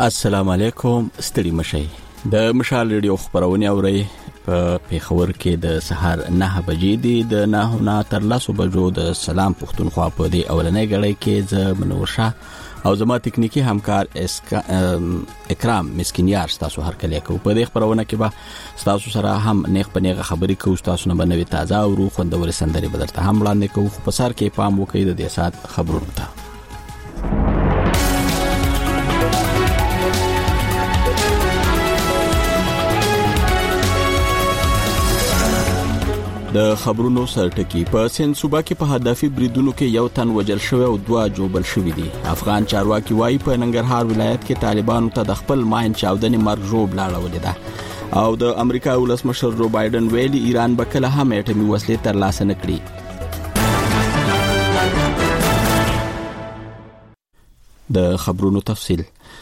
السلام علیکم. ستړي مشئ. د مشال ریډیو خبرونه اورئ. په پیښور کې د سحر 9 بجې دي. د 9 تر 10 بجو د سلام پښتونخوا په دی اولنۍ غړې کې ز منور شاه او زما تکنیکی همکار اکرام مسکینیار تاسو هر کله کو. په دې خبرونه کې به تاسو سره هم نیغ په نیغه خبرې کوو. تاسو نه بنوي تازه او روح خوندور سندري بدلته هم وړاندې کوو. په سر کې پام وکړئ د دې سات خبرونو ته. د خبرونو سرټکی. په سند صوبه کې په هدفي بریدونو کې یو تن وژل شوی او 2 جوبل شوی دي. افغان چارواکي وايي په ننګرهار ولایت کې طالبانو ته د خپل ماین چاودنې مرګ جوړ لاړولې ده او د امریکا ولسمشر جو بایدن ویلي ایران به کله هم اټومي وسلې ترلاسه نه کړي. د خبرونو تفصیل.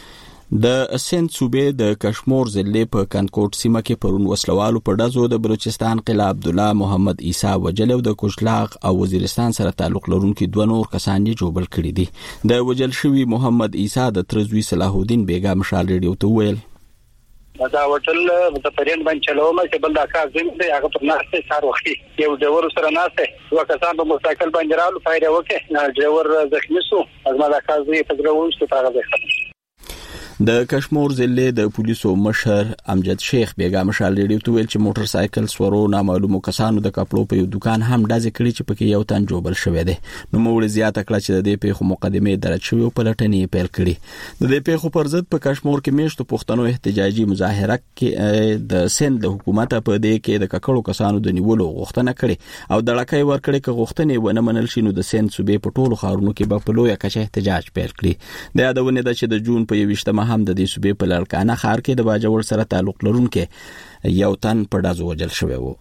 د سند صوبې د کشمور ضلع په کنکوټ سیمه کې پرون وسلوالو په ډزو د بلوچستان قلعه عبدالله محمد عیسی وجل او د کوشلاغ او وزیرستان سره تعلق لرونکي 2 نور کسان یې جوبل کړي دي. د وجل شوی محمد عیسی د ترزوی صلاح الدین بیګا مشال ریډیو ته ویل دا وټل د پرین باندې چلومه چې بل دا کار زم دی هغه پر ناشته کار وختي یو ډور سره ناشته دوه کسان په موټرسایکل باندې رالو فایده وکړه ډور زخمی شو ازما دا کار زی په ګراوند څخه راغلی. د کشمور ضلع د پولیسو مشر امجد شیخ بیګا مشال ریډیو ته ویل چې موټر سایکل سورو نامعلومو کسانو د کپلو په یو دکان هم ډزې کړې چې پکې یو تن جوبل شوی دی. نو موږ زیاته کړه چې د دې پیښو مقدمه درج شوی او پلټنې پیل کړي. د دې پیښو پر ضد په کشمور کې میشتو پښتنو احتجاجي مظاهره کې د سند له حکومت په دې کې د ککړو کسانو د نیولو غوښتنه کړې او د لکۍ ورکړې ک غوښتنې ونه منل شي نو د سند صوبې په ټولو ښارونو کې په لویه کچه احتجاج پیل کړي. د یادونه ده چې د جون په 21 هم د دې صوبې په لړکانه ښار کې د باجوړ سره تعلق لرونکي یو تن په ډزو وژل شوی و.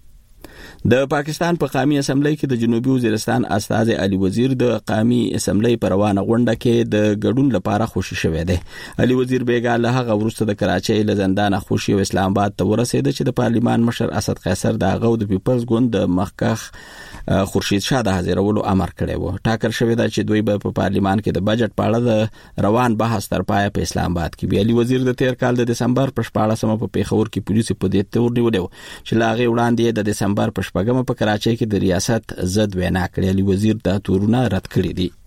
د پاکستان په قومي اسمبلی کې د جنوبي وزیرستان استاذ علي وزیر د قومي اسمبلی پر روانه غونډه کې د ګډون لپاره خوشي شوی دی. علي وزیر بیګا له هغه وروسته د کراچۍ له زندان خوشي او اسلام آباد ته ورسېد چې د پارلیمان مشر اسد قیصر د هغه د پیپلز ګوند د مخکخ خورشید شاه د حاضرولو امر کړی و. ټاکل شوی دا چې دوی به په پارلیمان کې د بجټ په اړه د روان بحث تر پایه په اسلام آباد کې. علي وزیر د تیر کال د دسمبر په 14مه په پیښور کې پولیسو په دې تور نیولو چې لاغه وړاندې د دسمبر په 14مه په کراچۍ کې د ریاست ضد وینا کړې. علي وزیر دا تورونه رد کړی دي.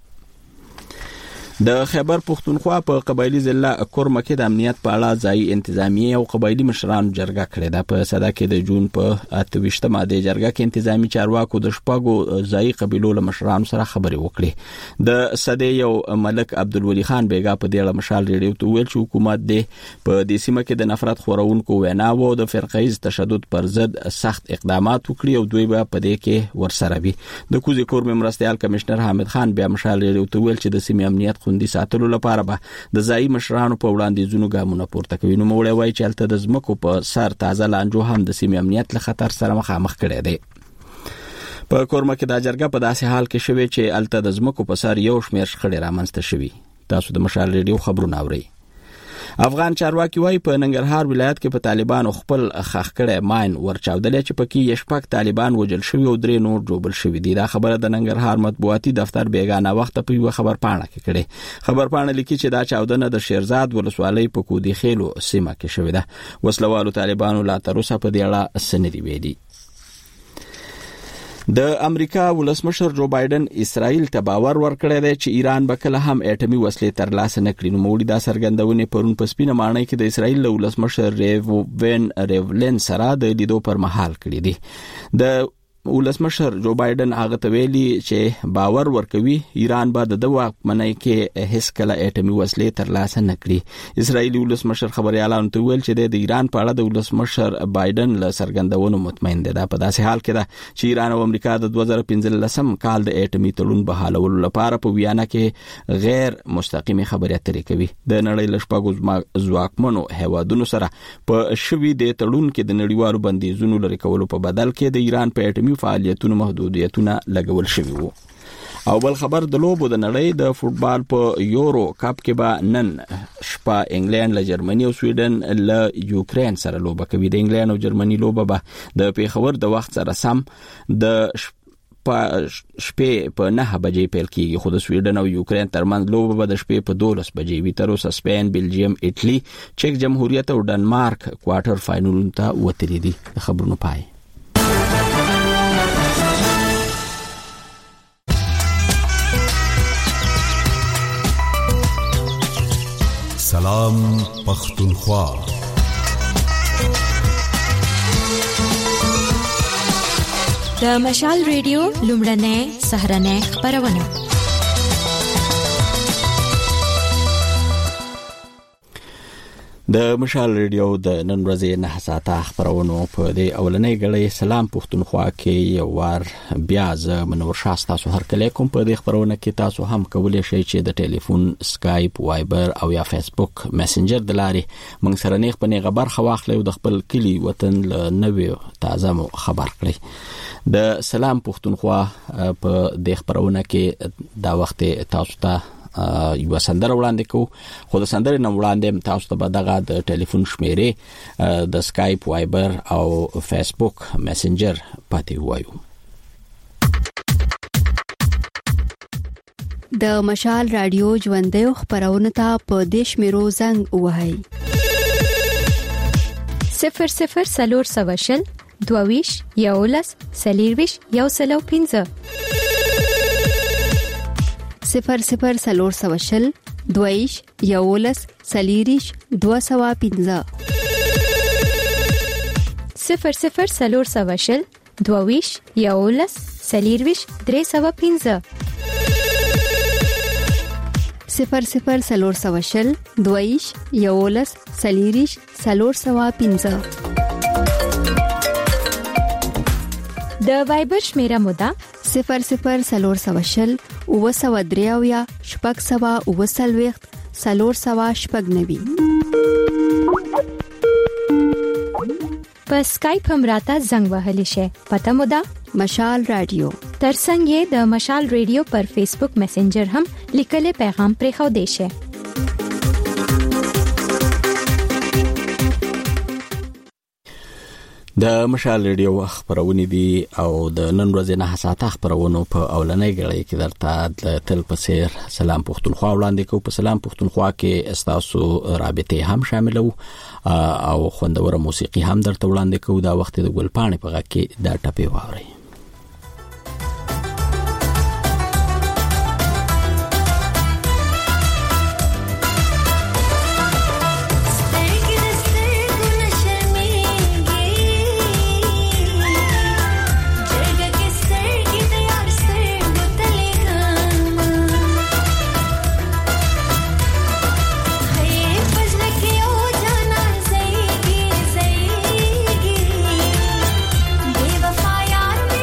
د خیبر پښتونخوا په قبایلی ضلع کورمه کې د امنیت په اړه ځای انتظامی او قبایلی مشرانو جرګه کړې ده. په صدا کې د جون په 28مه د جرګه کې انتظامی چارواکو د شپږو ځای قبیلو له مشرانو سره خبرې وکړې. د صدې یو ملک عبدالولي خان بیګا په دې اړه مشال ریډیو ته ویل چې حکومت په دې سیمه کې د نفرت خورونکو ویناو او د فرقیز تشدد پر ضد سخت اقدامات وکړي او دوی به په دې کې ورسره وي. د کوزي کورمه مرستيال کمشنر حامد خان بیا مشال ریډیو ته ویل چې د سیمې امنیت خوندي ساتلو لپاره به د ځای مشرانو په وړاندیزونو ګامونه پورته کوي. نو موږ وایي چې الته د زمکو په سر تازه لانجو هم د سیمې امنیت له خطر سره مخامخ کړي دي. په کورمه کې د جرګه په داسې حال کې شوی چې الته د زمکو په سر یو شمېر شخړې رامنځته شوي. تاسو د مشال ریډیو خبرونه اورئ. افغان چارواکي وايي په ننګرهار ولایت کې په طالبانو خپل خخکړه ماین ورچاودل چې پکې یشپک طالبان وجل شوی او 3 نور جوبل شوی دي. دا خبره د ننګرهار مطبوعاتي دفتر بیگانه وخت په یو خبر پاڼه کې کړي. خبر پاڼه لیکي چې دا چاودنه د شیرزاد ولسوالۍ په کودي خېلو سیمه کې شوې ده. وسلوالو طالبانو لا تر اوسه په دې اړه سندري ویلي. د امریکا ولسمشر جو بایدن اسرائیل ته باور ورکړی دی چې ایران به کله هم اټومي وسلې ترلاسه نه کړي. نو موږ دا څرګندونې پرون په سپینه ماڼۍ کې د اسرائیل ولسمشر ریولین سره د لیدو پر مهال کړی دي. د ولسمشر جو بایدن هغه ته ویلي چې باور ورکوي ایران به د واکمنۍ کې هیڅ کله اټومي وسلې ترلاسه نه کړي. اسرائیلي ولسمشر خبريالانو ته ویل چې د ایران په اړه د ولسمشر بایدن له څرګندونو مطمئن دی. دا په داسې حال کې ده چې ایران او امریکا د 2015 کال د اټومي تړون بحالولو لپاره په ویانا کې غیر مستقیمه خبرې اترې کوي. د نړۍ له شپږو ځواکمنو هیوادونو سره په شوي د تړون کې د نړیوالو بندیزونو لري کولو په بدل کې د ایران په اټومي فعالیتونو محدودیتونه لګول شوي وو. او بل خبر د لوبو د نړۍ د فوتبال په یورو کپ کې به نن شپه انګلند له جرمني او سویډن له یوکرين سره لوبه کوي. د انګلند او جرمني لوبه به د پیښور د وخت سره سم د شپې په 9 بجې پیل کیږي، خو د سویډن او یوکرين ترمنځ لوبه به د شپې په 12 بجې وي. تر اوسه سپین، بلجیم، ایټلی، چک جمهوریت او ډنمارک کوارټر فائنل ته وتلي دي. خبرونه پای. سلام پختونخوا. د مشال ریډیو لومړنۍ سهرنۍ خبرونه. د مشال ریډیو د نن ورځې 9 ساعته خبرونو په دې اولنۍ غړې سلام پختونخوا کې یو وار بیا ز منور شاه تاسو هر کله کوم په دې خبرونه کې تاسو هم کولای شئ چې د ټلیفون، سکایپ، وایبر او یا فیسبوک میسنجر د لارې موږ سره نه خپل خبر خواخلې او د خپل کلی وطن له نوې تازه خبر کړئ. د سلام پختونخوا په دې خبرونه کې دا وخت تاسو ته یو سندره وړاندې کوو، خو د سندرې نه وړاندې تاسو ته به دغه د ټلیفون شمیرې د سکایپ، وایبر او فیسبوک میسنجر پاتې وایو. د مشال رادیو ژوندۍ خبرونه ته په دیش میرو زنګ وهاي 00 22 یولس سلیرویش یو سلو 15 00 سلورسوشل دویش یولس سلیریش 215 00 سلورسوشل دویش یولس سلیرویش 315 00 سلورسوشل دویش یولس سلیریش 315 د وایبر شمیره مودا 00 سلورسوشل اوسودریاویا شپږ سوا اوسلويخت سلور سوا شپږ نوي. په سکایپ هم راته زنګ وهلی شي. پته مودا مشال رادیو. ترڅنګ د مشال ریډیو پر فیسبوک میسنجر هم لیکل پیغام پرې خو دی شي. د مشال ریډیو خبرونه دي او د نن ورځې 9 ساعته خبرونه په اولنۍ غړې کې درته تل په سیر سلام پختونخوا وړاندې کوو. په سلام پختونخوا کې استاسو رابطه هم شاملو او خوندوره موسیقي هم درته وړاندې کوو. دا وخت د ګلپاڼې په غږ کې دا ټپې واوري. Fire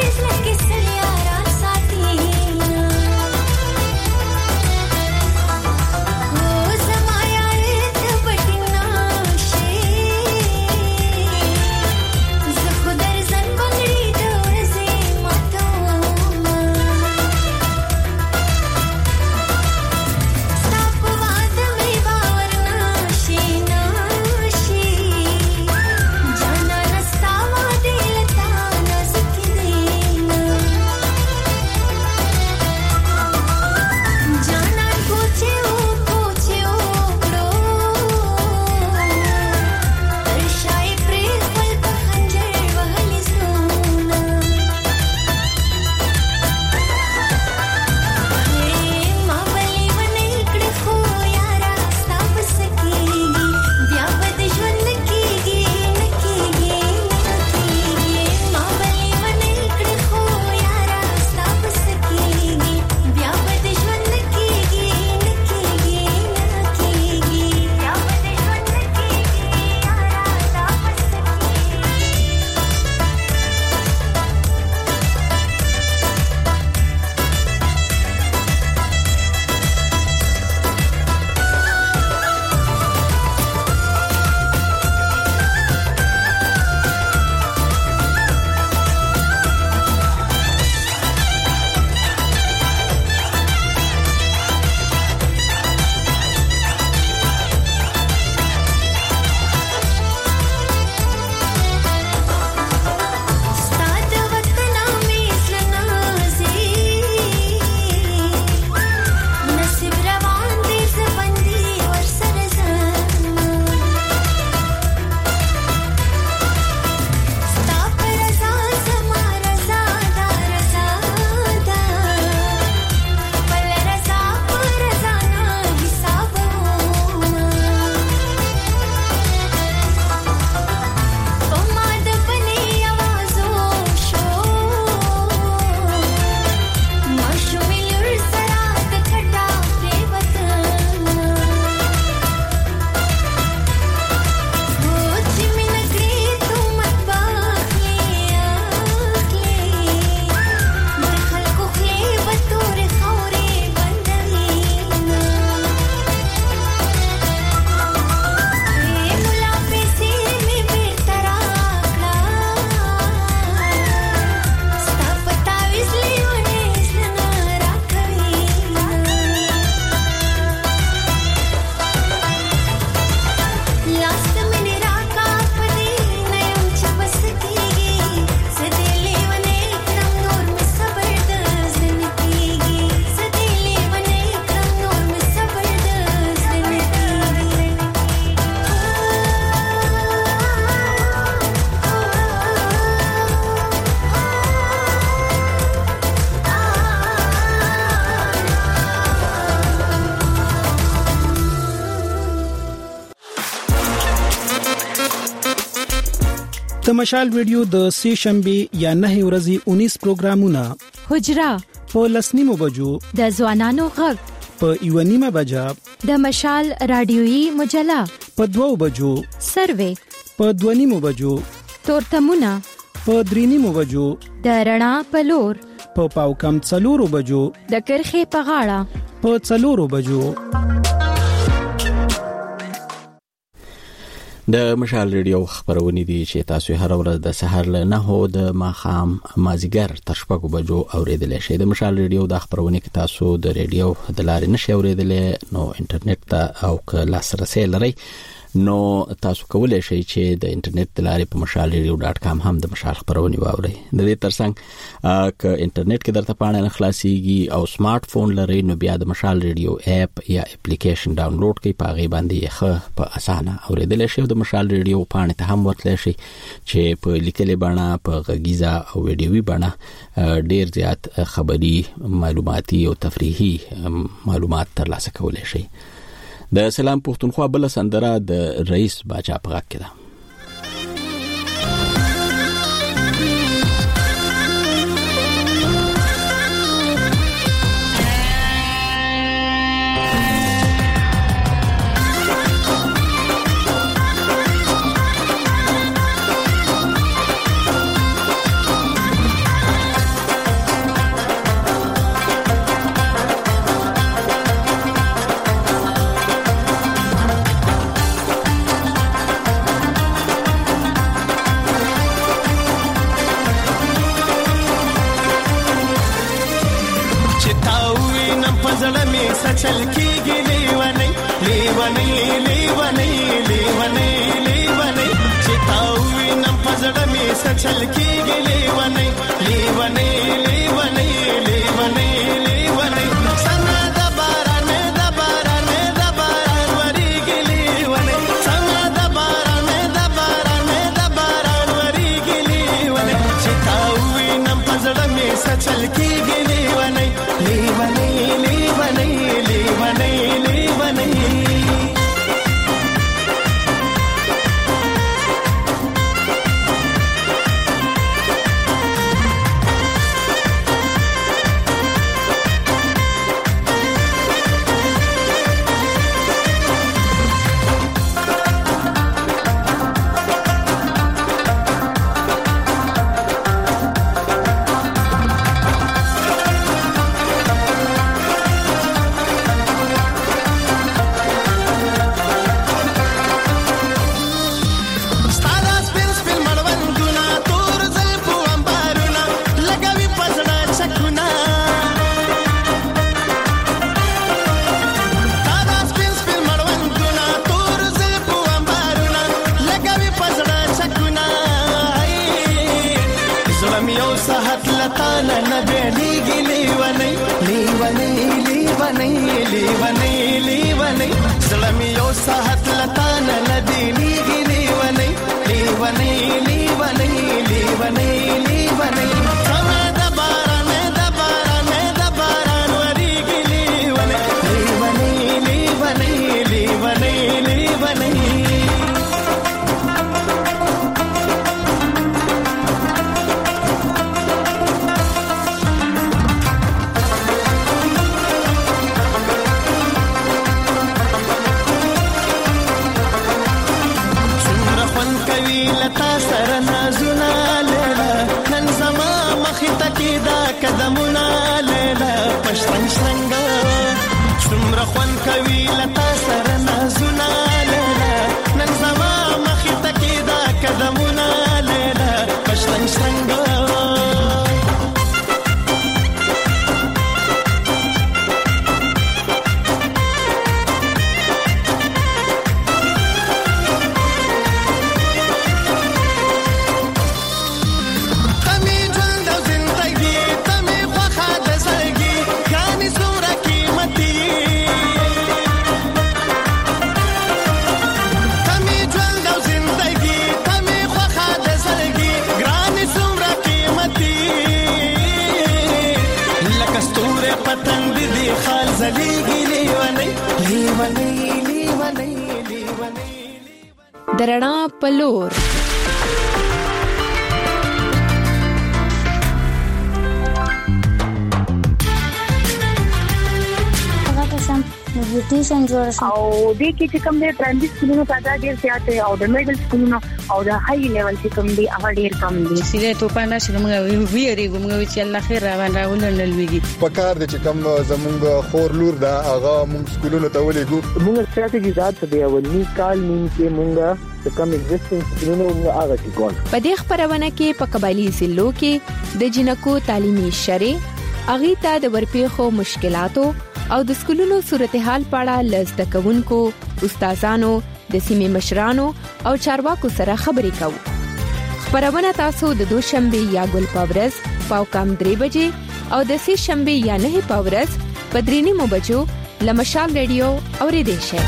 د مشال ریډیو د سه شنبه یا 9 ورځې 19 پروګرامونه حجرا په لسنیمو بجو د ځوانانو غږ په یونیمه بجا د مشال رادیويي مجله په 2 بجو سروې په 2 بجو تورتمونه په 3 بجو د رڼا په لور په پاو کم 4 بجو د کرخه په غاړه په 4 بجو. د مشال ریډیو خبرونه دي چې تاسو هر ورځ د سحر له 9 د ماخام مازیګر تر 6 بجو اوریدلای شئ. د مشال ریډیو د خبرونه کې تاسو د ریډیو د لارې نشئ اوریدلای نو انټرنیټ ته او که لاسرسي لرئ نو تاسو کولای شئ چې د انټرنیټ د لارې په mashalradio.com هم د مشال خبرونه واورئ. د دې ترڅنګ که انټرنیټ کې درته پاڼه نه خلاصيږي او سمارټ فون لرئ نو بیا د مشال ریډیو اپ یا اپلیکیشن ډاونلوډ کړئ، په هغه باندې ښه په اسانه اوریدلای شئ. د مشال ریډیو پاڼه ته هم ورتلئ شئ چې په لیکلې بڼه، په غږیزه او ویډیوي بڼه ډیر زیات خبري، معلوماتي او تفریحي معلومات ترلاسه کولای شئ. د سلام پښتونخوا بل سندره د رئیس باچا په غږ کې ده. चल की गिलीवने लीवने लीवने लीवने लीवने चितावी नम पजड़ में सचल की गिलीवने लीवने लीवने लीवने लीवने सना दबाराने दबाराने दबारान वरी गिलीवने सना दबाराने दबाराने दबारान वरी गिलीवने चितावी नम पजड़ में सचल की गिलीवने लीवने लीवने लीवने लीवने درنا پلور سانیټیشن جوړ شي او د کې چې کوم د پرایمري سکولونو تعداد ډیر زیات او د میډل سکولونو او د های لیول چې کوم دي هغه ډیر کم دي. سیده توپانه چې موږ ویریږو موږ چې الله خیر راولل لويږي په کار د چې کوم زمونږ خور لور دا هغه موږ سکولونو ته ولېګو. موږ ستراتیژي ذات دی اولنی کال نیم کې موږ د کوم ایگزیسټنګ سکولونو موږ هغه ټیکول. په دې خبرونه کې په قبایلی ضلعو کې د جنکو تعلیمي شری اغي ته د ورپېخو مشکلاتو او د سکولونو صورتحال په اړه لزده کوونکو استادانو د سیمې مشرانو او چارواکو سره خبرې کوو. خبرونه تاسو د دوشنبه یا ګل پاورز پاو کم 3 بجې او د سه شنبه یا 9 پاورز په 3 بجو لمشال ریډیو اوریدئ شئ.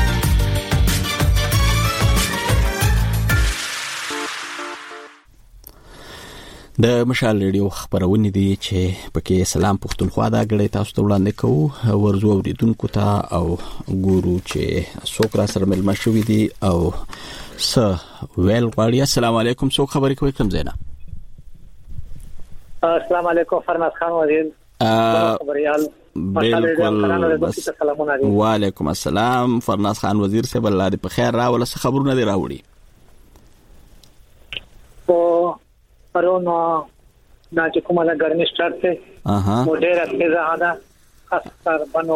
د مشال ریډیو خبرونه دي چې پکې سلام پښتونخوا دا غړي تاسو ته وړاندې کوو ورزو اوریدونکو ته او ګورو چې څوک را سره ملما شوې دي او ویل غواړي. السلام علیکم، څوک خبرې کوي کوم زینا؟ السلام علیکم، فرناز خان وزیر خبريال. بالکل، وعلیکم السلام فرناز خان وزیر صاحب، الله دې په خیر راول. څه خبرونه دي راوړي؟ پرونو دا چې کومه د ګرمي سٹارټ ته مو ډېر تیزه ده خاص بنو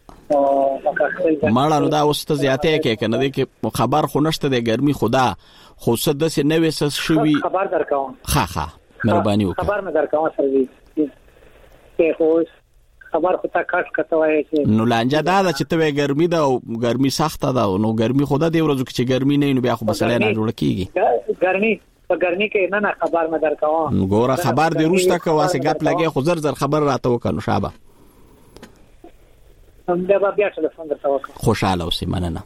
ماړه نو دا اوس ته زیاته کې کنه دي کې خبر خو نشته د ګرمي خدا خو صد سه نوې سس شوي خبر درکاوم. ها مهرباني وکړه خبر مې درکاوم سروي کې خو خبر خو تا کاټ کتوای چې نو لانجه دا چې ته ګرمي ده او ګرمي سخته ده نو ګرمي خدا دی ورځو کې چې ګرمي نه نو بیا خو بسړی نه جوړ کیږي. ګرمي په ګرمي کې نه خبر مې درکاوم. ګوره خبر دی روسته کا واسه غپ لګي خو زر خبر راته وکړو شابه. هم دا بیا ټلیفون درته وکړم. خوشاله اوسې مننه.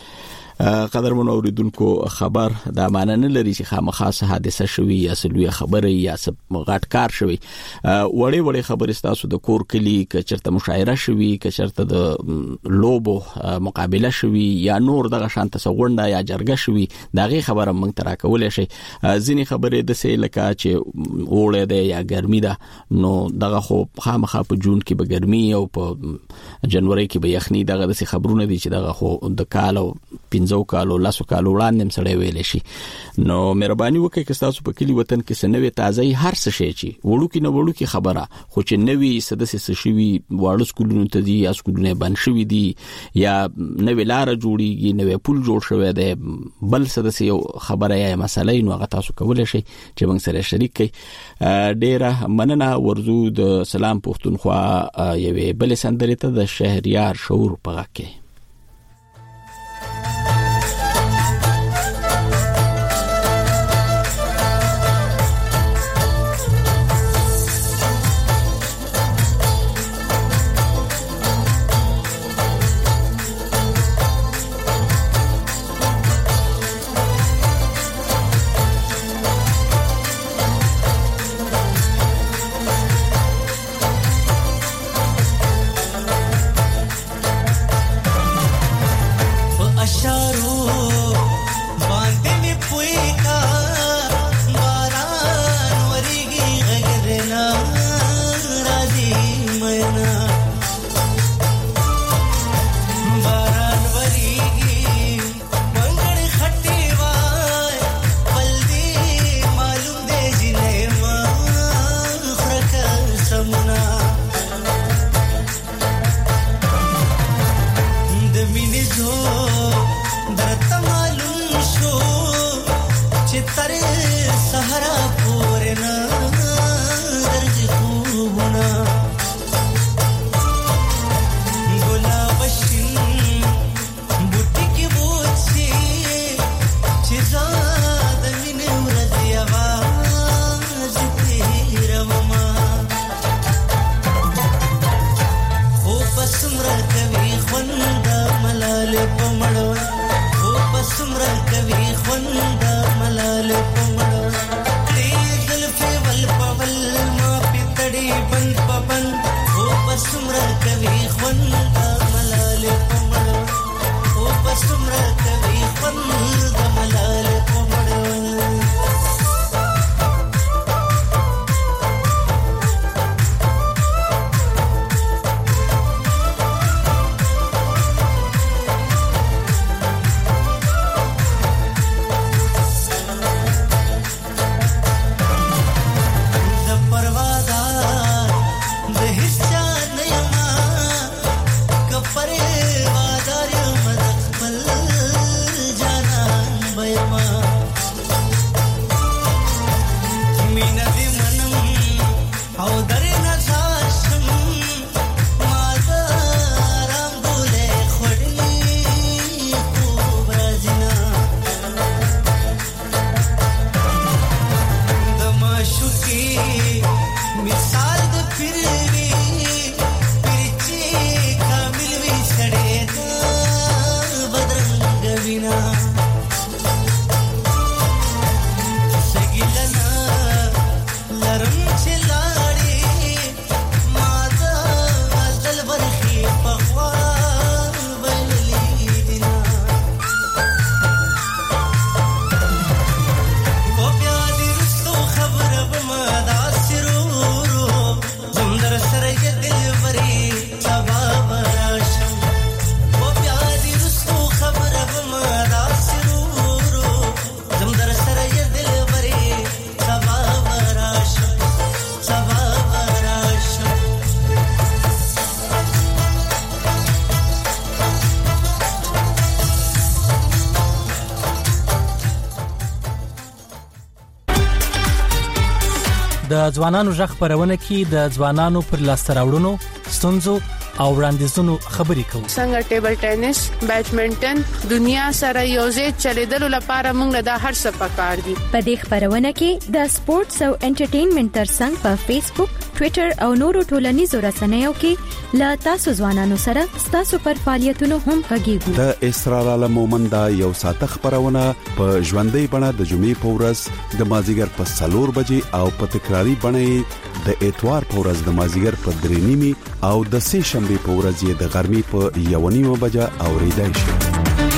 قدرمن اوریدونکو خبر دا معنی نه لري چې خامخا حادثه شوي یا سلوي خبره یا غټ کار شوي. وړي وړي خبرې تاسو د کور کلی ک چرته مشاعره شوي ک چرته د لوبو مقابله شوي یا نور دغه شانت سغونډه یا جرګه شوي دغه خبره مونږ ترا کولای شي. ځینی خبرې د سې لکه چې اوړه ده یا ګرمي ده نو دغه خو خامخا په جون کې به ګرمي او په جنوري کې به یخني دغه د خبرونه دي چې دغه خو د کال او زو کالو لاسو کالو وړاندې سړی ویل شي. نو مهرباني وکړئ که تاسو په کلی وطن کې سنوي تازه هر څه شي چې وړو کې نه وړو کې خبره خو چې نوي سدسه شوي واړو سکولونو ته دي یا سکولونه بند شوي دي یا نوې لار جوړیږي نوې پل جوړ شوی دی بل سدسه یو خبره یا مسله نو هغه تاسو کولای شئ چې موږ سره شریک کړئ. ډیره مننه. ورزو د سلام پښتونخوا یوې بل سندرې ته د شهریار شعور په غږ کې سمره کوي خوند ملال د ځوانانو ژغ خبرونه کې د ځوانانو پر لاسته راوړنو ستونزو او وړاندیزونو خبرې کوو. څنګه ټیبل ټینس، بیډمنټن دنیا سره یوځای چلیدلو لپاره موږ د هر څه پکار دي. په دې خبرونه کې د سپورتس او انټرټینمنټ ترڅنګ په فیسبوک، ټوئیټر او نورو ټولنیزو رسنیو کې لا تاسو ځوانانو سره تاسو پر فعالیتونو هم غږیږو. د اسرار عالم مومند یو ساعت خبرونه په ژوندۍ بڼه د جمعې په ورځ د مازیګر په 4 بجې او په تکراری بڼه د اتوار په ورځ د مازیګر په 3:30 او د سه شنبه په ورځ د غرمې په 1:30 بجې اوریدای شي.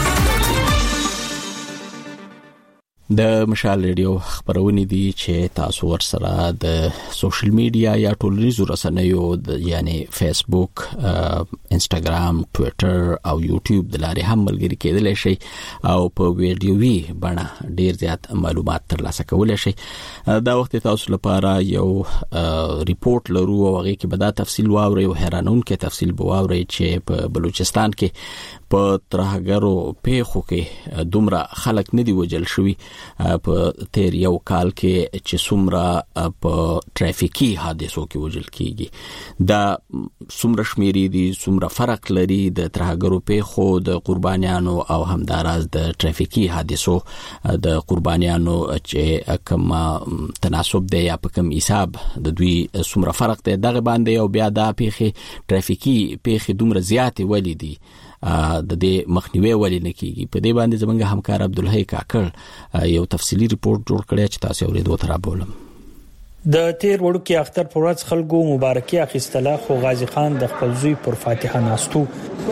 د مشال ریډیو خبرونه دي چې تاسو ورسره د سوشل میډیا یا ټولنیزو رسنیو یعنی فیسبوک، انستګرام، ټوئیټر او یوټیوب د لارې هم ملګری کېدلی شي او په ویډیوي بڼه ډیر زیات معلومات ترلاسه کولای شي. دا وخت تاسو لپاره یو ریپورت لرو او هغه کې به دا تفصیل واوري او حیرانونکي تفصیل به واوري چې په بلوچستان کې په ترهګرو پیښو کې دومره خلک ندي وجل شوی په تیر یو کال کې چې څومره په ټرافیکي حادثو کې وجل کیږي. دا څومره شمیرې دي، څومره فرق لري د ترهګرو پیښو د قربانیانو او همداراز د ټرافیکي حادثو د قربانیانو چې کوم تناسب دی یا په کوم حساب د دوی څومره فرق دی دغه باندې او بیا دا پیښې ټرافیکي پیښې دومره زیاتې ولې دي د دې مخنیوي ولې نه کیږي. په دې باندې زمونږ همکار عبدالحی کاکړ یو تفصیلی ریپورت جوړ کړی چې تاسو اوریدو تر بولم. د تیر وړو کې اختر پر ورځ خلکو مبارکي اخیستله، خو غازی خان د خپل زوی پر فاتحه ناستو.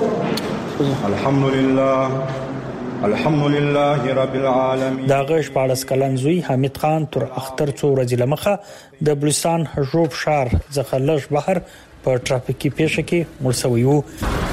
الحمدلله رب العالمین. دا غش پاړس کلن زوی حمید خان تر اختر څو ورځې لمخه د بلوچستان حجوب شهر ځخلش بهر په ټرافیکي پیښه کې مړ شوی و.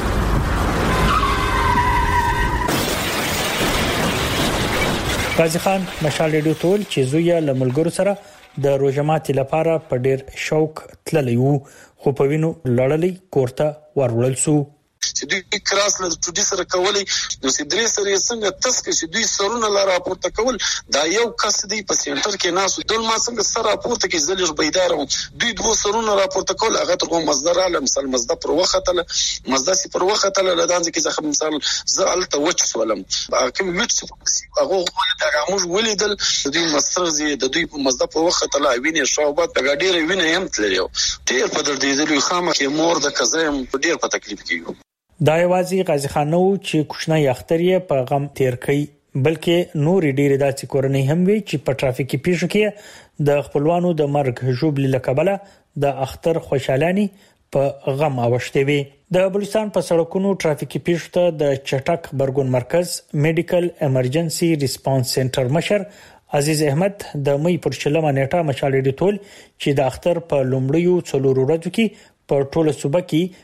غازی خان مشال ریډیو ټول چې زوی له ملګرو سره د روزماتي لپاره په ډیر شوق تللی وو، خو په وینو لړلې کوړه ورول سو. چې دوی کراس له ټوډي سره کولی نو سیدري سره څنګه تاسو چې دوی سرونه لا راپورته کول دا یو کس دی په سنټر کې ناسو دل ما څنګه سره راپورته کې زلج بيدار دوی دوه سرونه راپورته کول هغه تر مصدر عالم مثال مصدر پر وختله مصدر سي پر وختله لدانځ کې ځخه مثال زالته وچ سولم کوم میټ هغه دا موږ ولیدل دوی مصدر زی د دوی په مصدر پر وختله ویني شوبات د ډیره ویني هم تللی ډیر په در دي خامه کې مور د کزم په ډیر په تکلیف کې دا یوازې غازی خان نو چې کوچنی اختر یې په غم تیر کړي بلکې نور ډېر داسې کورنۍ هم وي چې په ټرافیکي پیښو کې د خپلوانو د مرګ ژوبل لکبله د اختر خوشالانی په غم اوښته وي. د بلوچستان په سړکونو ټرافیکي پیښو ته د چټک خبرګون مرکز میډیکل ایمرجنسي ریسپانس سنټر مشر عزیز احمد د مې پر چلمه نیټه مشالې ټول چې د اختر په لومړیو 4 ورځو کې په ټوله صوبه کې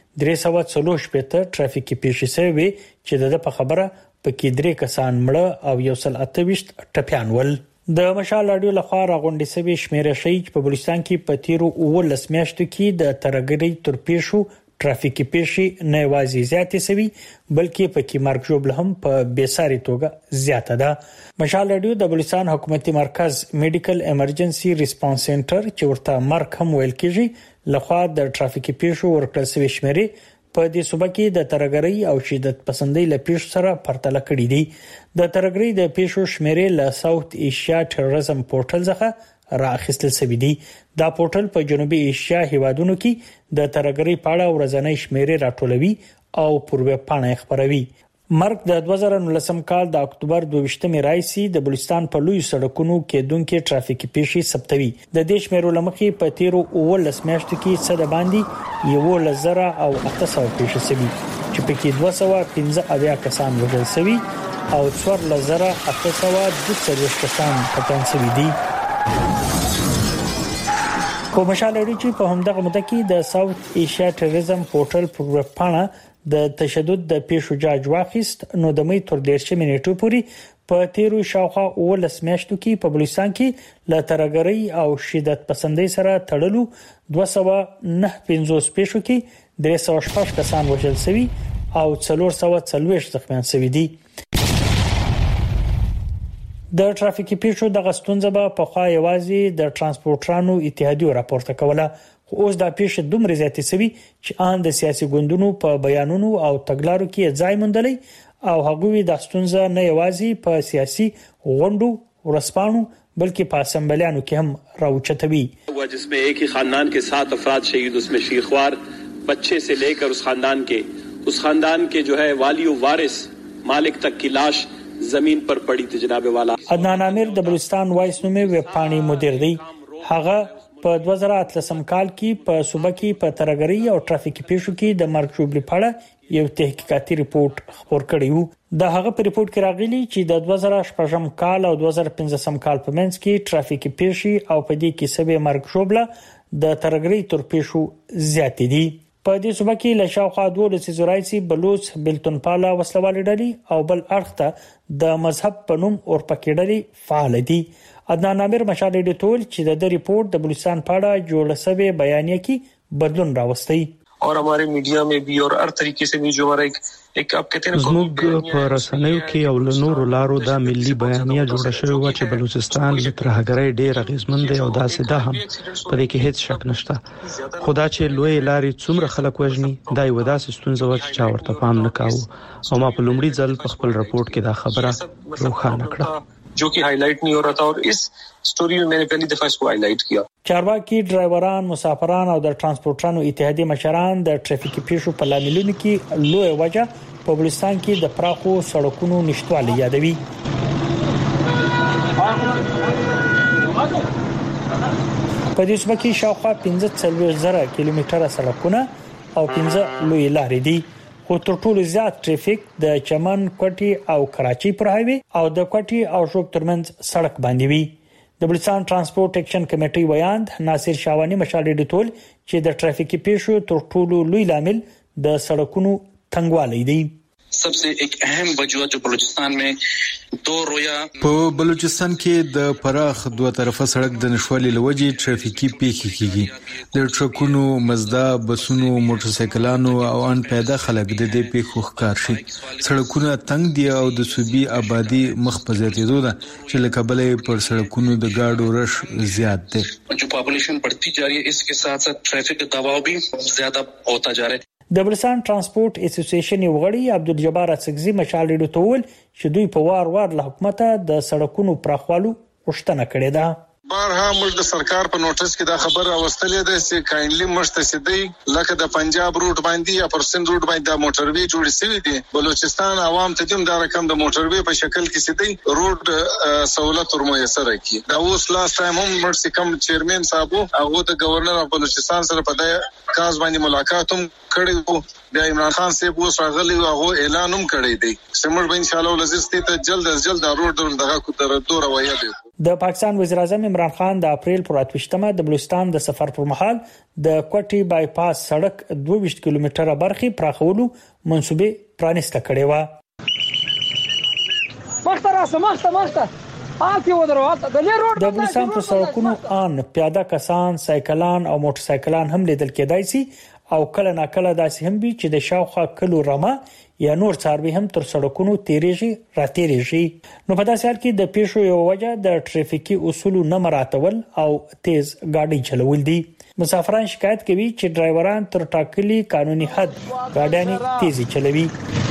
340 ټرافیکي پیښې شوې چې د په خبره پکې 3 کسان مړه او 128 ټپيان ول. د مشال رادیو لخوا راغونډې شوې شمیره شي چې په بلوچستان کې په تیرو 19 میاشتو کې د ترګری تر پیښو ټرافیکي پیښې نه وازي زیاتې شوي بلکې پکې مرګ ژوبل هم په بیساري توګه زیاته ده. مشال رادیو د بلوچستان حکومتي مرکز میډیکل ایمرجنسي ریسپانس سنټر چې ورته مرګ هم ویل کېږي لخوا د ټرافیکي پیښو ورکړل شوی شمیرې په دې صوبه کې د ترګری او شدت پسندۍ له پیښو سره پرتله کړې دي. د ترګری د پیښو شمیرې له ساوث ایشیا ټیرریزم پورټل څخه راخستل شوی دی. دا پورټل په جنوبي ایشیا هیوادونو کې د ترګری په اړه ورځنی شمیرې راټولوي او پر ویب پاڼه خبروي. مرګ د 2019 کال د اکتوبر 22 راځي د بلوچستان په لوی سړکونو کې دونکو ټرافیکي پیښې ثبتوي. د دې شمیرو لمخې په تیرو 19 میاشتو کې صد باندې 1,000 او 800 پیښې شوي چې پکې 215 کسان وژل شوي او 4,842 کسان ټپيان شوي دي. کومشال لري چې په همدغه مده کې د ساوث ایشیا ټیرریزم پورټل پر پاڼه د تشدد د پیښو جاج واخیست نو د مې تر 10 منټو پورې په تیرو شاوخوا 19 میاشتو کې په بلوچستان کې ل ترګری او شدت پسندۍ سره تړلو 295 پیښو کې 306 کسان وژل شوي او 440 زخمیان شوي دي. د ټرافیکي پیښو د غستونځ به په خوا یوازې د ترانسپورټرانو اتحادیو راپورته کوله، خو اوس دا پیښه دومره زیاتې شوې چې ان د سیاسي ګوندونو په بیانونو او تګلارو کې ځای موندلی او هغوی د ستونزه نه یوازې په سیاسي غونډو ورسپانو बल्कि په اسمبلیانو کې هم راوچتوي हुआ जिसमें एक ही खानदान के 7 अफराद शहीद, उसमें शीखवार बच्चे से लेकर उस खानदान के जो है वाली और वारिस मालिक तक की लाश जमीन पर पड़ी थी। जनाब वाला عدنان عامر د بلوچستان وایس نومي ویب پاڼې مدیر دی. هغه په 2013 کال کې په صوبه کې په ترګری او ټرافیکي پیښو کې د مرګ شوبلې پړه یو تحقیقاتي ریپورت خبر کړی وو. د هغه په ریپورت کې راغلي چې د 2014 کال او 2015 کال په منځ کې ټرافیکي پیښې او په دې کې سبب مرګ شوبله د ترګری تر پیښو زیات دي. په دې صوبه کې له شاوخوا 12 زورایسي بلوچ بلتونپالا وسلوالې ډلې او بل اړخ ته د مذهب په نوم اورپکې ډلې فعال دي. عدنان عامر مشال دې ټول چې د ریپورت د بلوچستان په اړه جوړ شوی بیانیه کې بدلون راوستي और हमारे मीडिया में भी और हर तरीके से भी जो हमारा एक आप कहते हैं زموږ په رسنیو کې او له نورو لارو دا ملي بیانیه جوړه شوې و چې بلوچستان له ترهګرۍ ډېر اغیزمن دی او داسې ده هم په دې کې هیڅ شک نشته. خدا چې لوی لارې څومره خلک وژني دا یو داسې ستونزه و چې چا ورته پام نه کاوه او ما په لومړي ځل په خپل رپورت کې دا خبره روښانه کړه जो कि हाईलाइट नहीं हो रहा था और इस स्टोरी में मैंने पहली दफा इसको हाईलाइट किया. چارواکي ډرایوران مسافران او د ترانسپورټرانو اتحادیې مشران د ټرافیکي پیښو په لاملونو کې لوی وجه په بلوچستان کې د پراخو سړکونو نشټوالي یادوي. په دې صوبه کې شاوخوا 15,000 کیلومتره سړکونه او 15 لوی لارې دي. خو تر ټولو زیات ټریفیک د چمن، کوټي او کراچي پر هایوي او د کوټي او شوک ترمنځ سړک باندې وي. د بلوچستان ترانسپورت اکشن کمیټي ویاند ناصر شاوانی مشال دې ټول چې د ټرافیکي پیښو تر ټولو لوی لامل د سړکونو تنګوالی دی. सबसे एक अहम वजह जो बलूचिस्तान में दो रोया په بلوچستان کې د پراخ دوه طرفه سړک د نشوالي لوجې ټرافیکي پیښې کیږي. د ټرکونو، مزدا، بسونو، موټر سایکلانو او ان پیاده خلک د دې پیښو ښکار شي. سړکونه تنګ دي او د صوبې آبادی مخ په زیاتېدو ده چې له کبله پر سړکونو د گاډو رش زیات دی. जो पॉपुलेशन बढ़ती जा रही है इसके साथ साथ ट्रैफिक का दबाव भी ज्यादा होता जा रहा है. د بلوچستان ترانسپورت اسوسییشن یو غړي عبدالجبار اڅکزي مشال دې ټول چې دوی په وار له حکومت د سړکونو پراخوالو غوښتنه کړې ده. بارها موږ د سرکار په نوټس کې دا خبر راوستلې ده چې کاینلی مشتسدي لکه د پنجاب روټ باندې یا پرسن روټ باندې د موټروي جوړ شوی دي. بلوچستان عوام ته هم دا رقم د موټروي په شکل کې سدي روټ سہولت ورمويسر کی. دا اوس لاست ټایم هم مرسي کم چیرمن صاحب هغه د گورنر اف بلوچستان سره په دې کاز باندې ملاقات هم کړی وو. د عمران خان صاحب اوس راغلی هغه اعلان هم کړی دی چې موږ به ان شاء الله لزستي ته جلد از جلد روټ دغه دور وایي دی. د پاکستان وزیر اعظم عمران خان د اپریل پر 28مه د بلوچستان د سفر پر مهال د کوټي بایپاس سړک 22 کیلومتره برخي پراخولو منسوبه پرانسته کړې و. د بلوچستان په سړکونو ان پیاده کسان، سایکلان او موټر سایکلان هم لیدل کېدای شي او کله ناکله داسې هم وي چې د شاوخوا کلو رمه یا نور څاروي هم تر سړکونو تیریږي راتیریږي. نو په داسې حال کې د پیښو یو وجه د ټریفیکي اصولو نه مراعاتول او تیز گاډي چلول دي. مسافران شکایت کوي چې ډرایوران تر ټاکلي قانوني حد گاډي تیزي چلوي.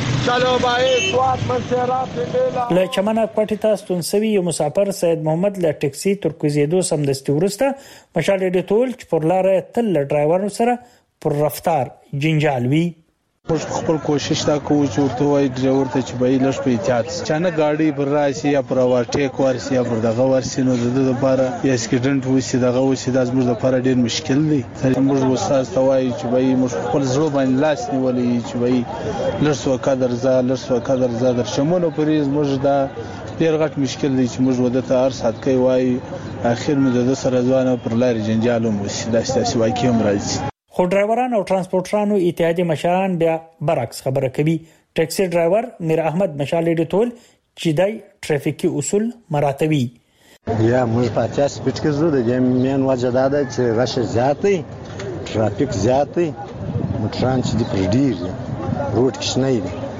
له چمنه کوټی ته ستونسوي یو مسافر سید محمد له ټکسي تر کوزیدو سمدستي ورسته مشال دې ټول چې پر لار تل ډرایورانو سره پر رفتار جنجال وی. موږ خپل کوشش دا کوو چې ورته وایي ډرایور ته چې به لږ په احتیاط چانه گاډي پر راشي یا پر اوورټیک ورسي یا پر دغه ورسي نو د لپاره یا اکسیډنټ وشي دغه وشي د زموږ لپاره ډیر مشکل دی. موږ وساس ته وایي چې به موږ خپل زړه باندې لاس نیولې چې به لږ څه قدر زادر شمونو پریز موږ دا ډیر غټ مشکل دی چې موږ ودته هر سات کوي وایي اخر مو د سره ځوانه پر لارې جنجال هم وشي دا ستاسو واقع هم راځي. خو ډرایوران او ترانسپورټرانو اتحادیې مشران بیا برعکس خبره کوي. ټیکسي ډرایور میر احمد مشال دې ټول چې دای ټریفیکي اصول مراعاتوي. یا موږ په 50 سپیډ کې زو د جمعین وجه دا ده چې رش زیاتې ټرافیک زیاتې موټران چې د پردي روټ کې نه دي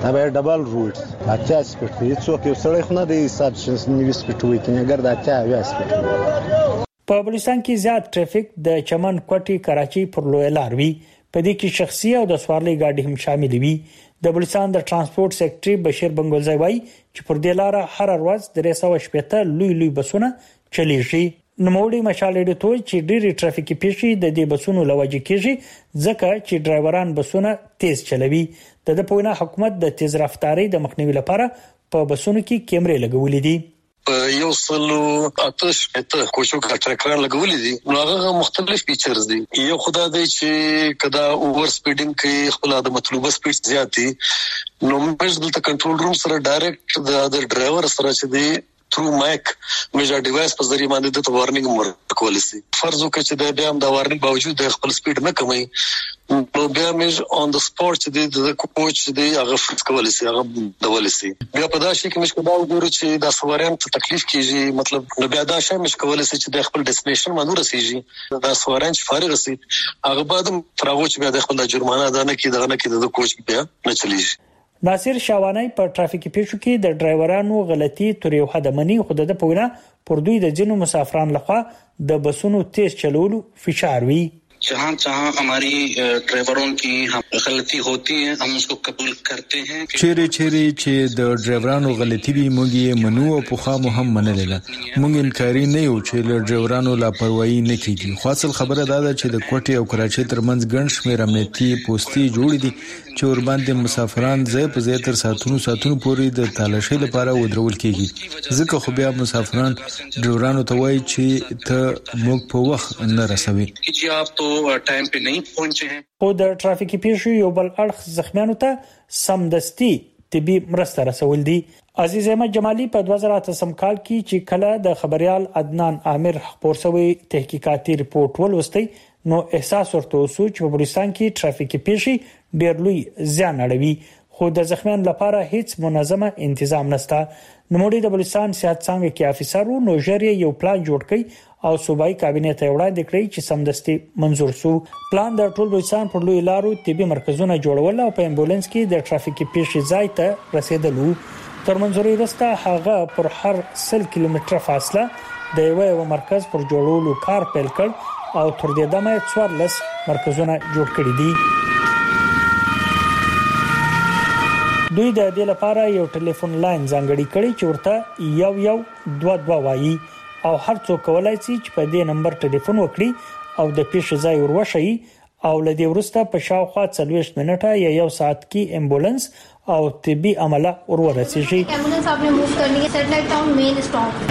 دا به ډبل روټ 80 سپیډ دی څوک یو سړی خو نه دی 190 سپیډ وي کنه اگر دا 80 سپیډ په بلوچستان کې زیات ټریفیک د چمن کوټي کراچي پر لوی لار وی په دې کې شخصي او د سوارلۍ گاډي هم شامل وي د بلوچستان د ترانسپورت سېکټري بشیر بنگلزی وایي چې پر دې لار هر ورځ 380 لوی بسونه چلیږي نوموړي مشال ډیټو چې ډېری ټرافیکي پیښې د دې بسونو لوجه کېږي ځکه چې ډرایوران بسونه تیز چلوي د پوینه حکومت د تیز رفتارۍ د مخنیوي لپاره په بسونو کې کیمرې لګولې دي یو سلو آتش ته کوچو ټریکران لګولې دي نو هغه مختلف فیچرز دي یو خدای دی چې کدا اوور سپیډینګ کې خپل د مطلوبه سپیډ زیاتی نو موږ دلته کنټرول روم سره ډایرکټ د ډرایور سره چې دی through mic میجر ډیوایس په ذریعہ باندې د وارنینګ ورکول شي فرض وکړي چې د بیا هم د وارنینګ باوجود د خپل سپیډ نه کموي نو بیا میج اون د سپورت د کوچ دی هغه فرض کول شي هغه ډول شي بیا په دا شي کې مش کدا وګورو چې د سواران ته تکلیف کیږي مطلب نو بیا دا شی مش کول شي چې د خپل ډیسټینیشن باندې رسیږي د سواران چې فارغ شي هغه بعد تراغو چې بیا د خپل جرمانه ادا نه کیږي دغه نه کیږي د کوچ بیا نه چلیږي ناصر شاوانی په ټرافیکي پیښو کې د ډرایورانو غلطي تر یو حد منی خو د پوینه پر دوی د جنو مسافرانو لخوا د بسونو تیز چلولو فشار وی जहाँ हमारी ड्राइवरों की गलती होती है हम उसको कबूल करते हैं چیرې چې د ډرایورانو غلطي وي موږ یې منو او په خامو هم منل موږ انکاري نه یو چې له ډرایورانو لاپروايي نه کیږي خو اصل خبره دا ده چې د کوټي او کراچي ترمنځ ګڼ شمېر امنیتي پوسټي جوړ دي چې ور باندې مسافران ځای په ځای تر ساتونو پورې د تالاشۍ لپاره ودرول کیږي ځکه خو بیا مسافران ډرایورانو ته وایي چې ته موږ په وخت نه رسوي ټایم په نه پہنچے ہیں او د ټرافیکي پیښو یو بل اړخ زخمیانو ته سمدستي طبي مرسته رسول دي عزیز احمد جمالی په 2008 کال کې چې کله د خبريال عدنان عامر خبرسوي تحقیقاتي رپورت ولوستي نو احساس ورته وسو چې په بلوچستان کې ټرافیکي پیښې ډېر لوی زیان اړوي خو د زخمیانو لپاره هیڅ منظمه تنظیم نشته نوموړي د بلوچستان صحت څنګه کې افیسر وو نو ژر یو پلان جوړ کړي او صوبایي کابینه ته وړاندې کړی چې سمدستي منزور شو پلان د ټول بلوچستان پر لوی لارو طبي مرکزونه جوړول او په امبولانس کې د ټرافیکي پیښې ځای ته رسیدلو تر منځوري وروسته هغه پر هر 100 کیلومتر فاصله د یو مرکز پر جوړولو کار پیل کړ او تر دې دمه 14 مرکزونه جوړ کړي دي دوی د دې لپاره یو ټلیفون لاین ځانګړی کړی چې ورته یو 22 وایي او هر څوک کولای شي چې په دې نمبر ټلیفون وکړي او د پیښې ځای ورشي او لدی ورسته په شاوخوا 40 منټه یا یو ساعت کې امبولانس او طبي عمله ورسیږي امبولانس आपने मूव करनी है सैटेलाइट टाउन मेन स्टॉप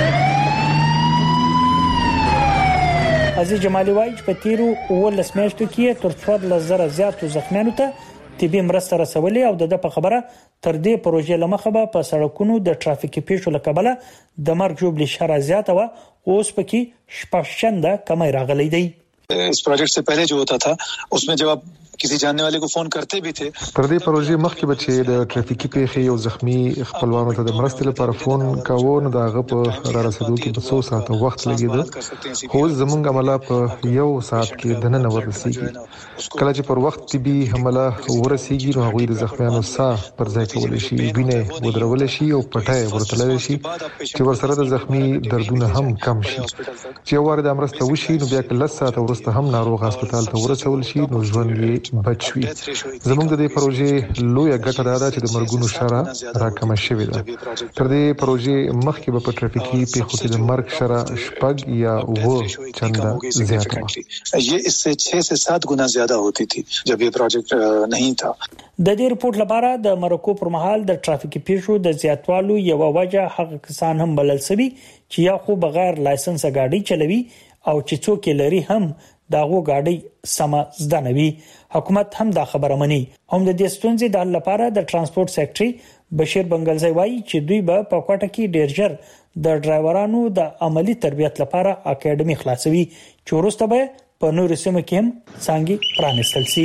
عزیز جمالی وایي چې په تیرو 18 میاشتو کې تر 4000 زیاتو زخمیانو ته طبي مرسته رسولې او د په خبره تر دې پروژې لمخه په سړکونو د ټرافیکي پیښو لکبله د مرګ جوړ لشاره زیاته و اوس پکې شپږشنده کمای راغلي دی इस प्रोजेक्ट से पहले जो होता था उसमें जब आप किसी जानने वाले को फोन करते भी थे تر دې پروژې مخکې به چې د ټرافیکي پیښې او زخمی خپلوانو ته د مرستې لپاره فون کاوه نو داغه په را رسیدو کې په 100 ساعت وخت لګیده خو زمونږ عمله په یو ساعت کې د نن ورسیږي کله چې پر وخت طبي حمله ورسیږي نو هغه د زخمیانو ساه پر ځای کول شي وینې ودرول شي او پټای ورتلل شي چې ورسره د زخمی دردونه هم کم شي چې ور د مرسته وشي نو بیا کله ساعت ورسته هم ناروغ هسپتال ته ورسول شي نو ژوند یې بچوي زموږ د دې پروژې لویه ګټه دا ده چې د مرګونو شره راکمه شوې ده تر دې پروژې مخکې به په ټرافیکي پیښو کې د مرګ شره شپږ یا 9 چنده زیاته وه یہ اس سے 6 سے 7 گنا زیادہ ہوتی تھی جب یہ پروجیکٹ نہیں تھا د دې رپورت لپاره د مرکو پر مهال د ټرافیکي پیښو د زیاتوالو یو وجه هغه کسان هم بلل سوي چې یا خو بغیر لایسنس غاډي چلوي او چې څوک لري هم داغو غاډي سم زدنوي حکومت هم دا خبره مني هم د دې ستونزې د حل لپاره د ترانسپورت سېکټري بشیر بنگلزی وایي چې دوی به په کوټه کې ډیر ژر د ډرایورانو د عملی تربیت لپاره اکیډمي خلاصوي چې وروسته به په نورو سیمو کې هم څنګه پرانستل شي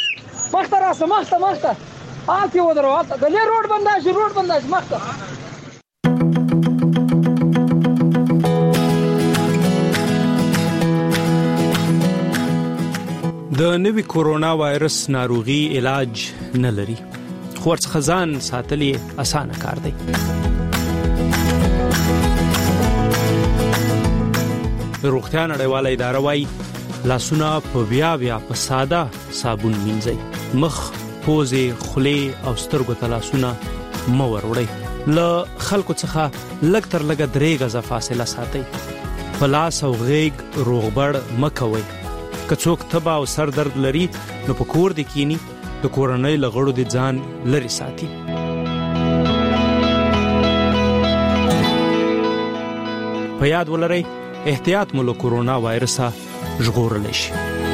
مخته آتی ودرو غلې روډ بنداش مخته د نوي کورونا وایرس ناروغي علاج نه لري خو څخه ځان ساتلې اسانه کار دی. روغتیا نړیواله اداره وايي لاسونه په بیا په ساده صابون مینځئ. مخ، پوزې، خولې او سترګو ته لاسونه مه وروړئ. له خلکو څخه لږ تر لږه 3 غزه فاصله ساتئ. په لاس او غېږ روغبړ مه کوئ. که څوک تبه او سر درد لري نو په کور دې کینی، د کورنۍ له غړو دې ځان لرې ساتي. په یاد ولرئ احتیاط مو له کورونا وایرسه ژغورلی شي.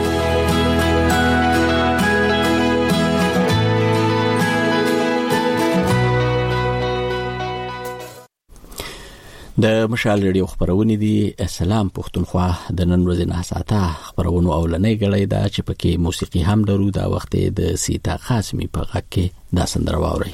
د مشال ریډیو خبرونه دي. السلام پښتونخوا. د نن ورځې نه ساته خبرونه اولنې غړې ده چې پکې موسیقي هم درو. دا وخت د سیتا قاسمی په غږ کې دا سندره واوري.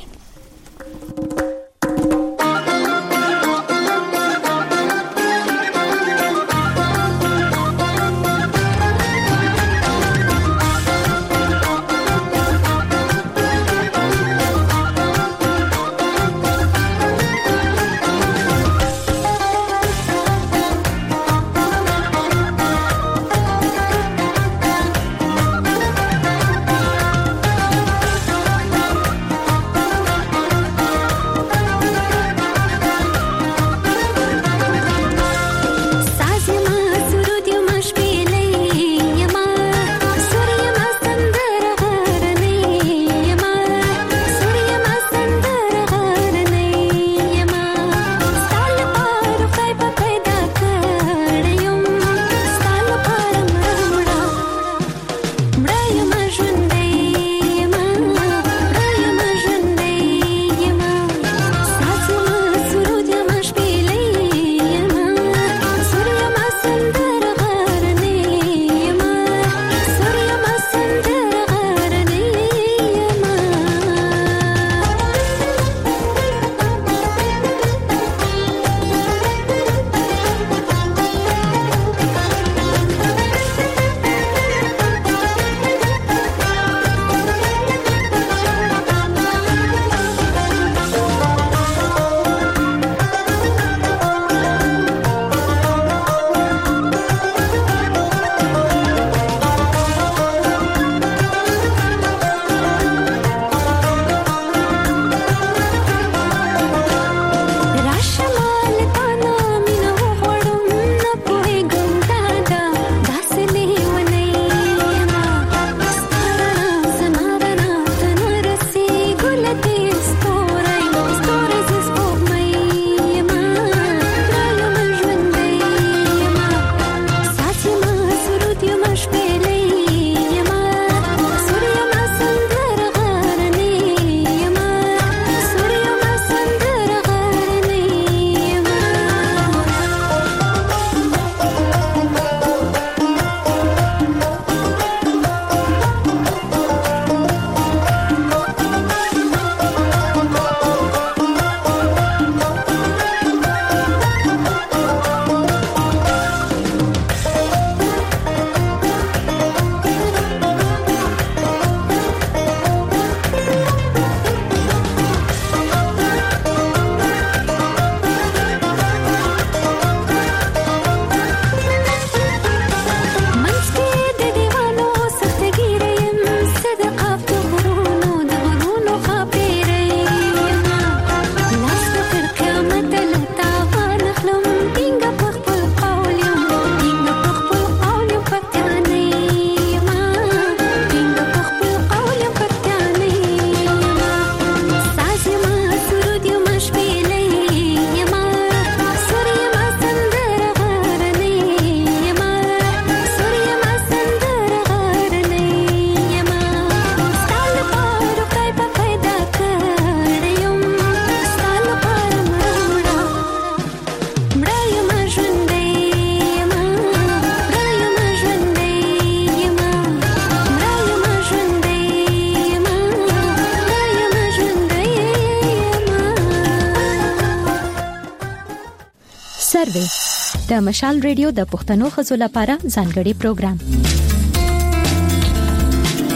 سروې د مشال ریډیو د پښتنو خزو لپاره ځانګړي پروګرام.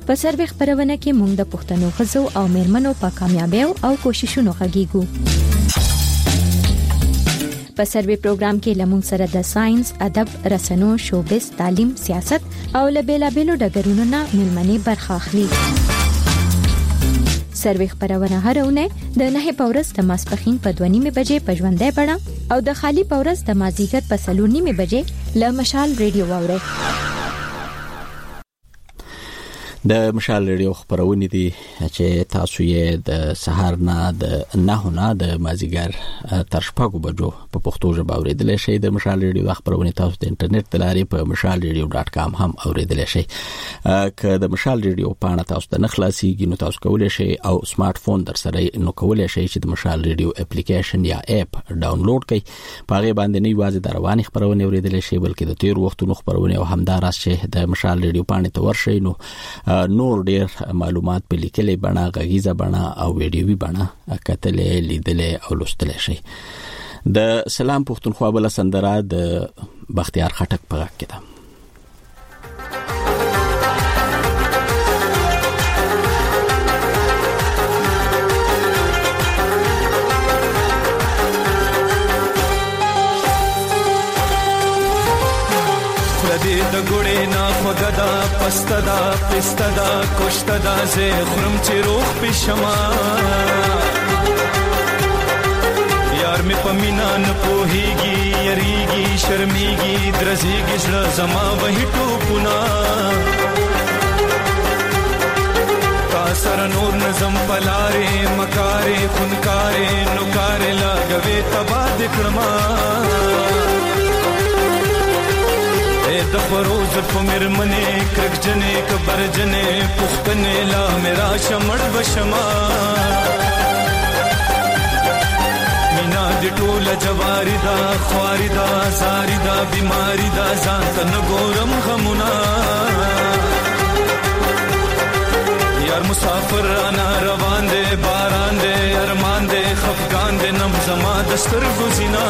په سروې خبرونه کې موږ د پښتنو ښځو او میرمنو په کامیابیو او کوششونو غږیږو. په سروې پروګرام کې لمون سره د ساينس، ادب، رسنو، شوبز، تعلیم، سیاست او لبیلابیلو ډګرونو نه ملمنې برخه اخلي. سروې خبرونه هرونه د 9 پورس د ماسپخین په 2:30 بجې په ژوندۍ بڼه او د خالی پورس د مازیګر په 3:30 بجې له مشال ریډیو واوري. د مشال ریډیو خبرونه دي چې تاسو یې د سهار نه د 9 نه د مازیګر تر 6 بجو په پښتو ژبه اوریدل شي. د مشال ریډیو خبرونه تاسو د انټرنیټ د لارې په mashalradio.com هم اوریدل شي. که د مشال ریډیو پاڼه تاسو د نخلاصيږي نو تاسو کولای شئ او سمارټ فون در سره نو کولای شئ چې د مشال ریډیو اپلیکیشن یا اپ ډاونلوډ کړئ. په هغه باندې نه یوازې د رواني خبرونه اوریدل شي بلکې د تیر وختونو خبرونه او همدارس چې د مشال ریډیو پاڼه ته ورشئ نو نور ډیر معلومات په لیکلې بڼه، غږیزه بڼه او ویډیوي بڼه کتلې، لیدلې او لوستلې شي. د سلام پښتونخوا بل سندره د بختیار خټک په غږ کې ده. د ګړې نه خوګدا پستدا پستدا کوشتدا زه خرم چې روح پښما یار می پمینا نه پوهیږي یریږي شرمېږي درځيږي زړه زما وਹੀ ټوپنا تا سره نور نظم پلاره مکارې خونکارې نوکارې لاګوي تبا دکړما د فروز په مرمنه کرکجنې کبرجنې پختنې لا میرا شمړ بشما مینا د ټول جواری دا خواري دا زاری دا بیماری دا ځان ته نګورم غمنا یار مسافر انا روان دے باران دے ارمان دے خفقان دے نم زما دستر گزینا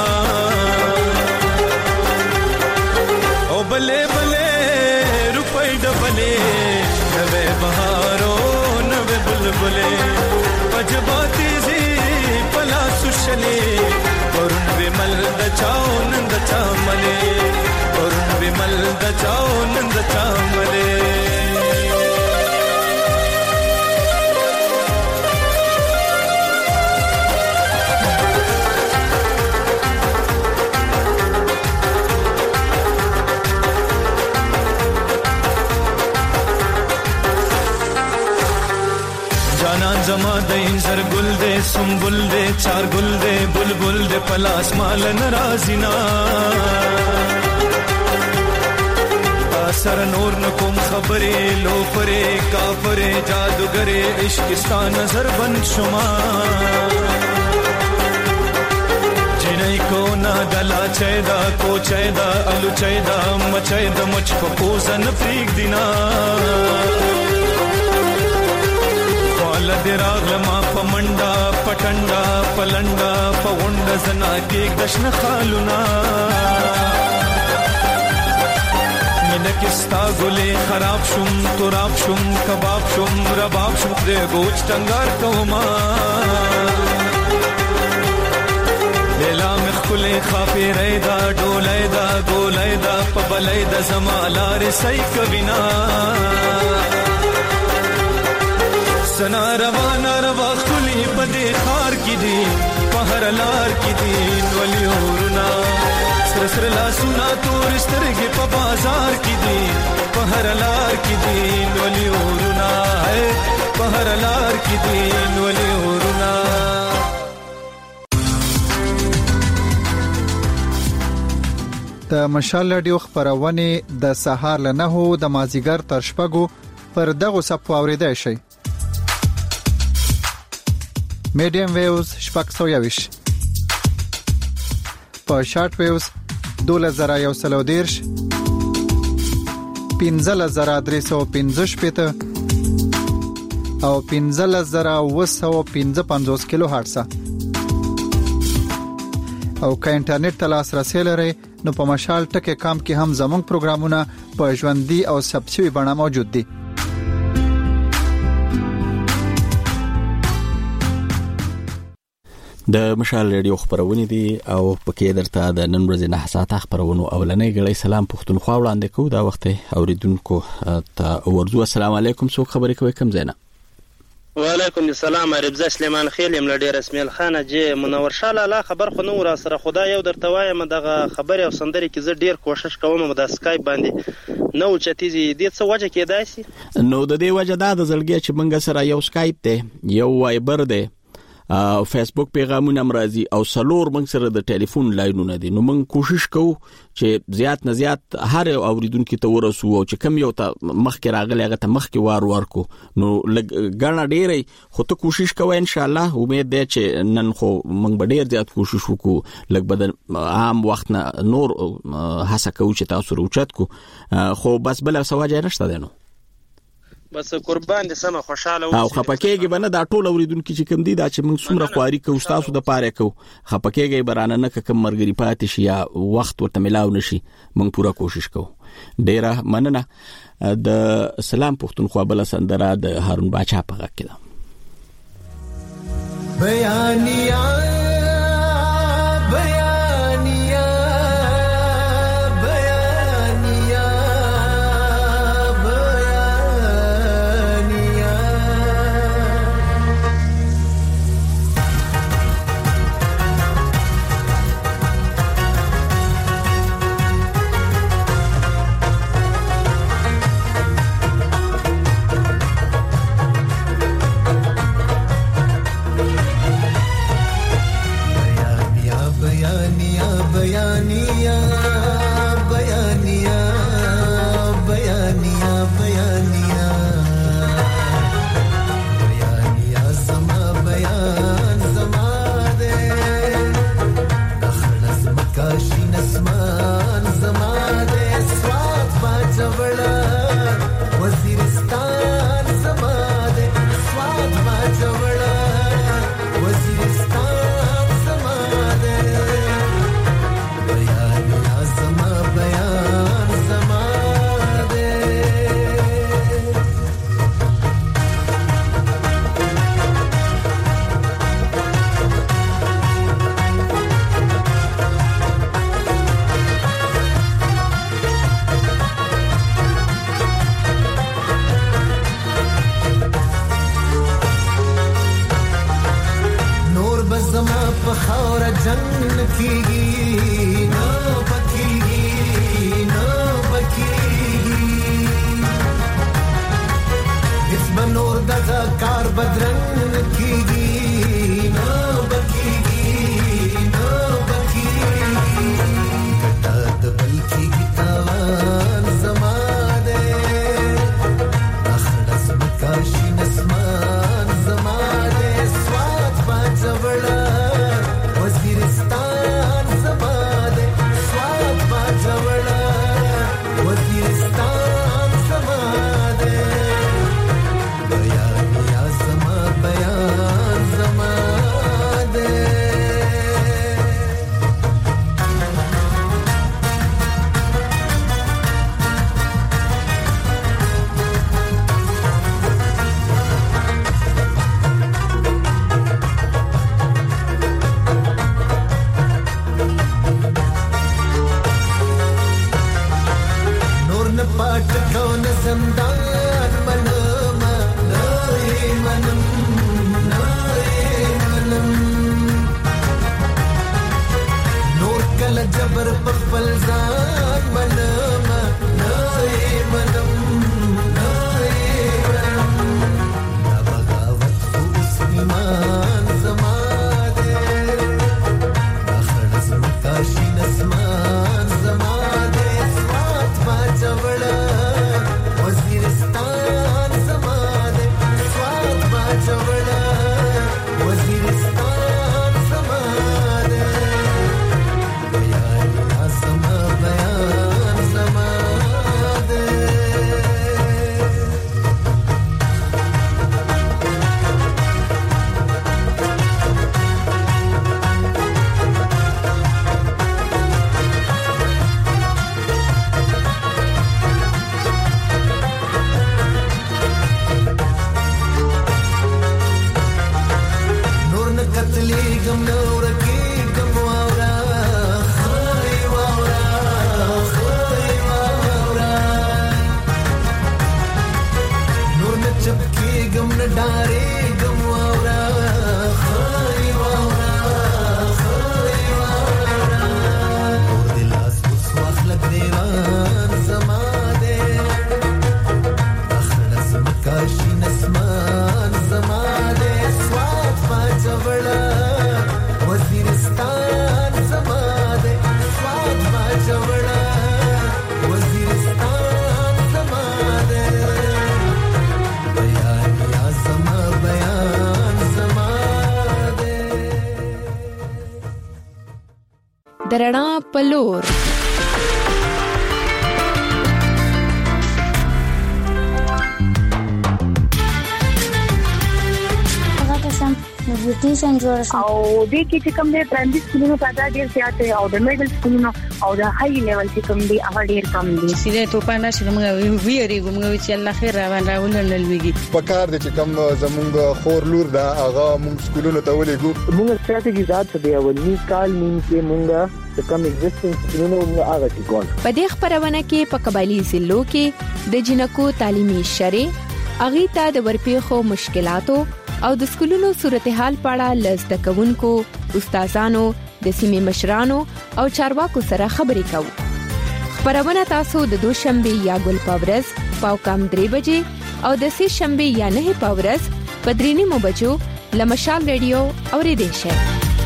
بلے بلے روپے ڈبلے نوے بہارو نوے بلبلے پجباتی زی پلا سشلے ورن ومل دچاؤ نند چاملے ورن ومل دچاؤ نند چاملے زما د انزر ګل دے سنبل دے چار ګل دے بلبل دے پلاس مال ناراضینا اثر نور نکوم خبرې لو پرې کافرې جادوګرې عشقستا نظر بن شما جنای کو نا دلا چیدا کو چیدا الو چیدا مچیدا مچ کو پوزن پریک دینا لدراغ لما پمنډا پټنډا پلنډا پوند زنا کې دشن خالونا مینه کستا ګلې خراب شوم تراب شوم کباب شوم رباب شوم دې ګوچ ټنګار کوما لیلا مخکلې خافې ریدا ډولې دا ګولې دا پبلې د زمالار سې کبینا سنا روانه روا خلی بده خار کی دی پهر لار کی دی ولی اورنا سر سر لا سنا تور سترګې په بازار کی دی پهر لار کی دی ولی اورنا پهر لار کی دی ولی اورنا د مشال رادیو خبرونه د سهار له 9 د مازیګر تر 6 پر دغه صفو اوریدای شي. میډیم ویوز شپږ 120 په شارټ ویوز 2113 15315 او 15955 کیلو هرتز او که انټرنیټ ته لاسرسي لرئ نو په مشال ټکی کام کې هم زموږ پروګرامونه په ژوندۍ او ثبت شوی بڼه موجود دي. د مشال ریډیو خبرونه دي او پکې درته د نن ورځې نه حساسه خبرونه اولنې غړي سلام پښتونخوا وړاندې کوو دا وخت اوریدونکو ته ورزو السلام علیکم څو خبرې کوي کم زینا وعلیکم السلام ربزه سلیمان خیل یم لډیر اسماعیل خان جی منور شاله لا خبر خو نو را سره خدای یو درته وایم دغه خبر او سندري کې زه ډیر کوشش کوم د اسکایپ باندې نو چتیزي د څه وجه کې داسي نو د دې وجه دا د زلګي چې منګه سره یو اسکایپ ته یو وایبر ده فیسبوک پیغامونه مرضی او سلور موږ سره د ټلیفون لاینونه دي نو موږ کوشش کوو چې زیات نه زیات هر اوریدونکو ته ورسو او چې کم یو ته مخکې راغلی هغه ته مخکې ورکو نو ګڼه ډېرې خو ته کوشش کوه ان شاء الله امید ده چې نن خو موږ به ډېر زیات کوشش وکړو لکه بد عام وخت نه نور هڅه کوو چې تاسو روچت کو خو بس بل سواجه نشته ده نو بس قربان دې سم خوشاله او خپکهږي بنه دا ټول اوریدونکو چې کم دي دا چې موږ څومره خواري کوو تاسو د پاره کوو خپکهږي برانه نه کم مرګري پاتې شي یا وخت ورته ملاو نشي موږ پوره کوشش کوو ډیره مننه د سلام پښتونخوا بل سندره د هارون باچا په غږ کې ده بیانیا وزیرستان درنا پلور. نیوټریشن جوړ شو او د کې چې کوم د پرایمري سکولونو تعداد ډیر زیات دی او د میډل سکولونو او د های لیول چې کوم دی هغه ډیر کم دي. سیده ته پاندې چې موږ ویریږو موږ چې الله خیر راولل لويږي په کار دي چې کوم زمونږ خور لور دا هغه موږ سکولونو ته ولېګو. موږ ستراتیژي ذات دی اولنی کال نیم کې موږ د کوم ایگزیسټنس سکولونو موږ هغه چې ګول. په دې خبرونه کې په قبایلی ضلعو کې د جنکو تعلیمي شرې اغي ته د ورپېخو مشکلاتو او د سکولونو صورتحال په اړه لزده کوونکو، استادانو، د سیمې مشرانو او چارواکو سره خبرې کوو. خبرونه تاسو د دوشنبه یا ګل پاورز پاو کم 3 بجې او د سې شنبه یا 9 پاورز په 3 بجو لمشال ریډیو اوریدئ شئ.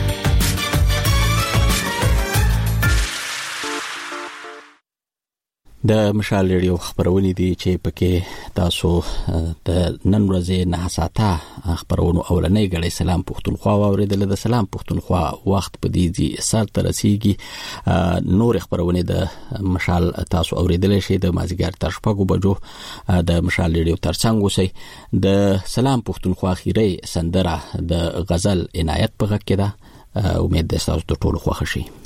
د مشال ریډیو خبرونه دي چې پکې تاسو د نن ورځې نه ساته خبرونه اولنې غړي سلام پښتونخوا اوریدل د سلام پښتونخوا وخت په دې دي سر ترسيږي. نور خبرونه د مشال تاسو اوریدل شي د مازیګر تر شپږو بجو د مشال ریډیو ترڅنګ اوسئ. د سلام پښتونخوا خیره سندره د غزل عنایت په غږ کې ده. امید ده تاسو ټول خوښ شي.